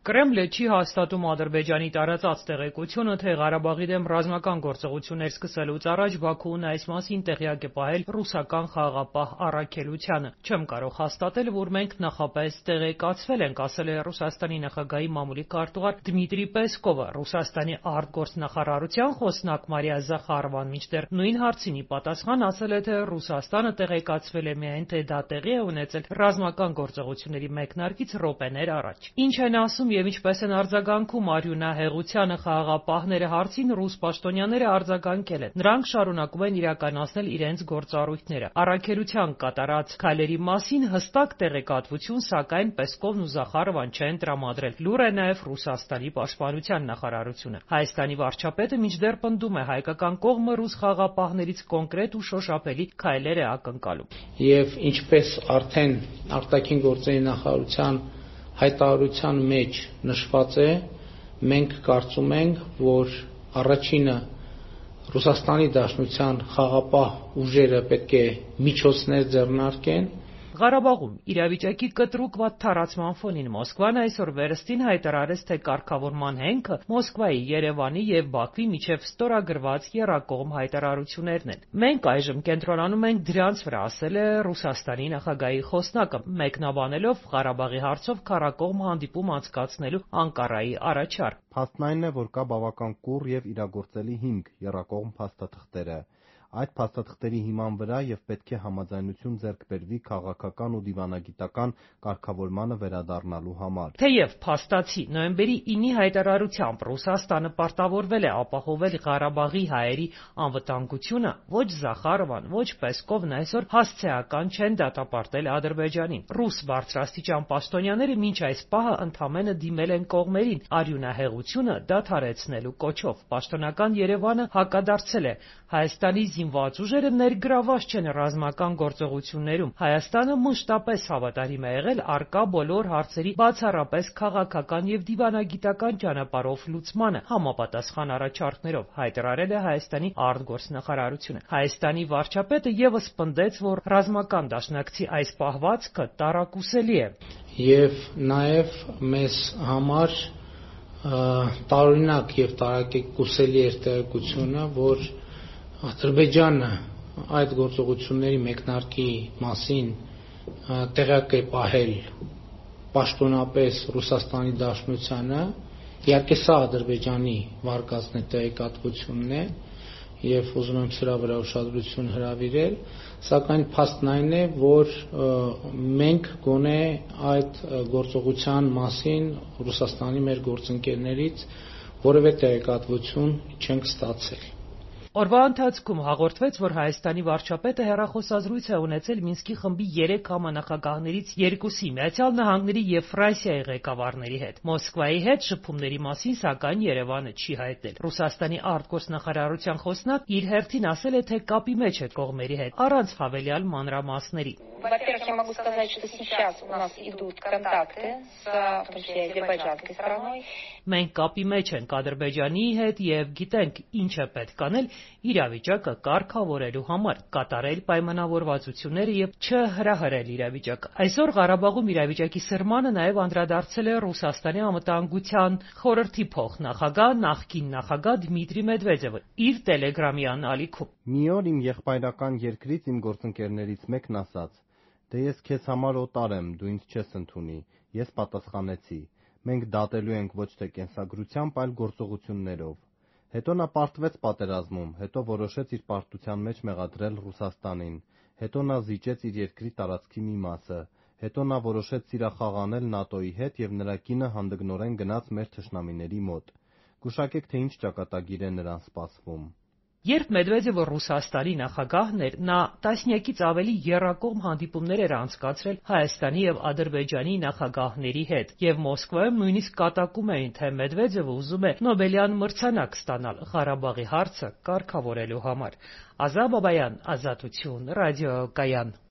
Կրեմլը չի հաստատում Ադրբեջանի տարածած տեղեկությունը, թե Ղարաբաղի դեմ ռազմական գործողություններ սկսելուց առաջ Բաքուն այս մասին տեղյակ է պահել ռուսական խաղաղապահ առաքելությանը։ Չեմ կարող հաստատել, որ մենք նախապես տեղեկացվել ենք, ասել է Ռուսաստանի նախագահի մամուլի քարտուղար Դմիտրի Պեսկովը։ Ռուսաստանի արտգործնախարարության խոսնակ Մարիա Զախարովան մինչդեռ նույն հարցին ի պատասխան ասել է, թե Ռուսաստանը տեղեկացվել է միայն, թե դա տեղի է ունեցել ռազմական գործողությունների մեկնարկից րոպեներ առաջ։ Ինչ են ասում եւ ինչպես են արձագանքում արյունահեղությանը խաղաղապահները հարցին ռուս պաշտոնյաները արձագանքել են։ Նրանք շարունակում են իրականացնել իրենց գործառույթները։ Առաքելության կատարած քայլերի մասին հստակ տեղեկատվություն, սակայն Պեսկովն ու Զախարովան չեն տրամադրել։ Լուր է նաեւ Ռուսաստանի պաշտպանության նախարարությունը։ Հայաստանի վարչապետը մինչդեռ պնդում է, հայկական կողմը ռուս խաղաղապահներից կոնկրետ ու շոշափելի քայլեր է ակնկալում։ Եվ ինչպես արդեն արտաքին գործերի նախարարության հայտարարության մեջ նշված է, մենք կարծում ենք, որ առաջինը Ռուսաստանի Դաշնության խաղաղապահ ուժերը պետք է միջոցներ ձեռնարկեն։ Ղարաբաղում իրավիճակի կտրուկ վատթարացման ֆոնին Մոսկվան այսօր վերստին հայտարարեց, թե կարգավորման հենքը Մոսկվայի, Երևանի եւ Բաքվի միջև ստորագրված եռակողմ հայտարարություններն են։ Մենք այժմ կենտրոնանում ենք դրանց վրա, ասել է Ռուսաստանի նախագահի խոսնակը, մեկնաբանելով Ղարաբաղի հարցով քառակողմ հանդիպում անցկացնելու Անկարայի առաջարկ։ Փաստն այն է, որ կա բավական կուռ եւ իրագործելի հիմք եռակողմ փաստաթղթերը։ Այդ փաստաթղթերի հիման վրա եւ պետք է համաձայնություն ձեռք բերվի քաղաքական ու դիվանագիտական կարգավորմանը վերադառնալու համար։ Թեև փաստացի նոյեմբերի 9-ի հայտարարությամբ Ռուսաստանը պարտավորվել է ապահովել Ղարաբաղի հայերի անվտանգությունը, ոչ Զախարովան, ոչ Պեսկովն այսօր հասցեական չեն դատապարտել Ադրբեջանին։ Ռուս բարձրաստիճան պաշտոնյաները մինչ այս պահը ընդամենը դիմել են կողմերին արյունահեղությունը դադարեցնելու կոչով։ Պաշտոնական Երևանը հակադարձել է։ Հայաստանի զինված ուժերը ներգրավված չեն ռազմական գործողություններում։ Հայաստանը մշտապես հավատարիմ է եղել առկա բոլոր հարցերի բացառապես քաղաքական եւ դիվանագիտական ճանապարհով լուծմանը համապատասխան առաջարկներով, հայտարարել է Հայաստանի արտգործնախարարությունը։ Հայաստանի վարչապետը եւս պնդեց, որ ռազմական դաշնակցի այս պահվածքը տարակուսելի է։ Եվ նաեւ մեզ համար տարօրինակ եւ տարակուսելի էր տեղեկությունը, որ Ադրբեջանը այդ գործողությունների մեկնարկի մասին տեղյակ է պահել պաշտոնապես Ռուսաստանի Դաշնությանը։ Իհարկե սա Ադրբեջանի վարկածն է, տեղեկատվությունն է եւ ուզում եմ սրա վրա ուշադրություն հրավիրել, սակայն փաստն այն է, որ մենք գոնե այդ գործողության մասին Ռուսաստանի մեր գործընկերներից որևէ տեղեկատվություն չենք ստացել։ Օրվա ընթացքում հաղորդվեց, որ Հայաստանի վարչապետը հեռախոսազրույց է ունեցել Մինսկի խմբի 3 համանախագահներից 2-ի՝ Միացյալ Նահանգների եւ Ֆրանսիայի ղեկավարների հետ։ Մոսկվայի հետ շփումների մասին, սակայն Երևանը չի հայտնել։ Ռուսաստանի արտգործնախարարության խոսնակ իր հերթին ասել է, թե կապի մեջ է կողմերի հետ, առանց հավելյալ մանրամասների։ Во-первых, я могу сказать, что сейчас у нас идут контакты с, в том числе, азербайджанской стороной. Մենք կապի մեջ ենք Ադրբեջանի հետ եւ գիտենք ինչ է պետք անել իրավիճակը կարգավորելու համար, կատարել պայմանավորվածությունները եւ չհրահրել իրավիճակը։ Այսօր Ղարաբաղում իրավիճակի սրմանը նաեւ անդրադարձել է Ռուսաստանի անվտանգության խորհրդի փոխնախագահ, նախկին նախագահ Դմիտրի Մեդվեդևը իր տելեգրամյան ալիքում։ Մի օր իմ եղբայրական երկրից իմ գործընկերներից մեկն ասաց. «Դե ես քեզ համար օտար եմ, դու ինձ չես ընդունի»։ Ես պատասխանեցի. «Մենք դատելու ենք ոչ թե կենսագրությամբ, այլ գործողություններով»։ Հետո նա պարտվեց պատերազմում, հետո որոշեց իր պարտության մեջ մեղադրել Ռուսաստանին, հետո նա զիջեց իր երկրի տարածքի մի մասը, հետո նա որոշեց սիրախաղանել ՆԱՏՕ-ի հետ եւ նրա կինը հանդգնորեն գնաց մեր թշնամիների մոտ։ Գուշակեք, թե ինչ ճակատագիր է նրան սպասվում։ Երբ Մեդվեդևը Ռուսաստանի նախագահն էր, նա տասնյակից ավելի եռակողմ հանդիպումներ էր անցկացրել Հայաստանի եւ Ադրբեջանի նախագահների հետ, եւ Մոսկվայում նույնիսկ կատակում էին, թե Մեդվեդևը ուզում է Նոբելյան մրցանակ ստանալ Ղարաբաղի հարցը կարգավորելու համար։ Ազատ Բաբայան, Ազատություն, ռադիոկայան։